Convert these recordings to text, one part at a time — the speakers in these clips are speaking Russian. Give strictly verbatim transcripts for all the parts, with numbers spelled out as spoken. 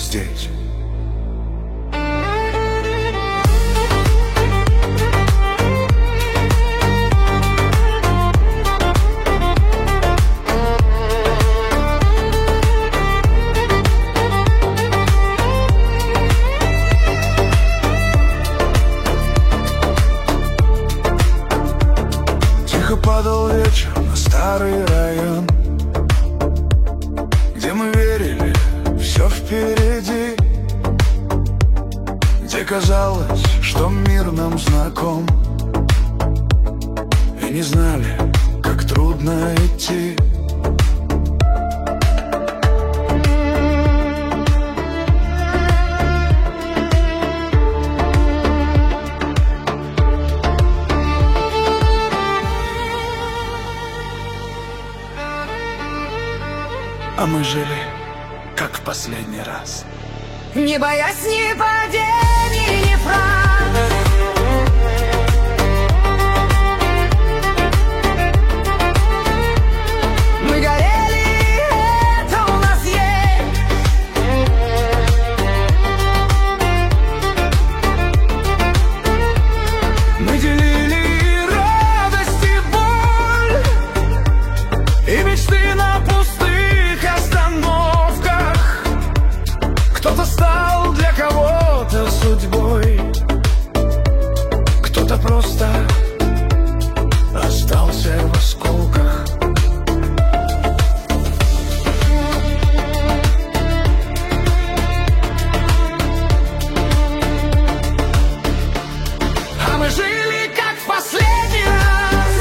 здесь. Падал вечер на старый район, где мы верили, все впереди, где казалось, что мир нам знаком, и не знали, как трудно идти. А мы жили, как в последний раз, не боясь ни падений, ни фраз. Мы горели, это у нас есть. Мы делили радость и боль, и мечты на пустых остановках. Кто-то стал для кого-то судьбой, кто-то просто остался в осколках. А мы жили, как в последний раз,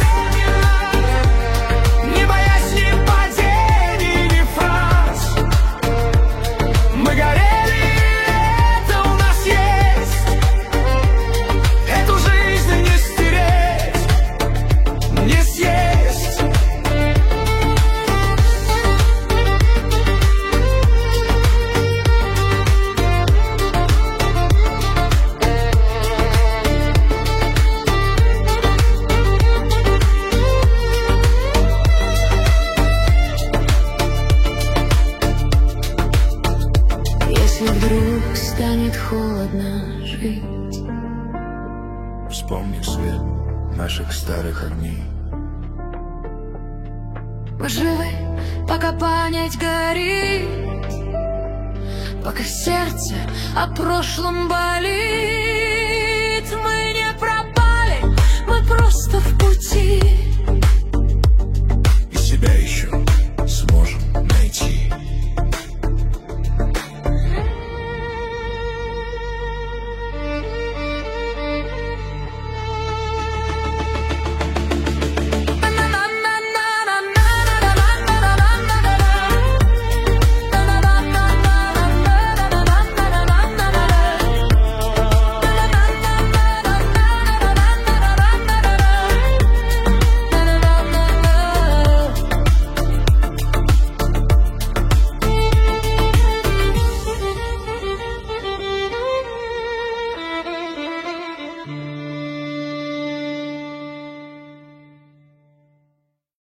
не боясь ни падений, ни фраз. Мы горели, это у нас есть. Эту жизнь не стереть, не съесть. Если вдруг станет холодно жить, вспомни свет наших старых огней. мы живы, пока память горит, пока сердце о прошлом болит. Мы не пропали, мы просто в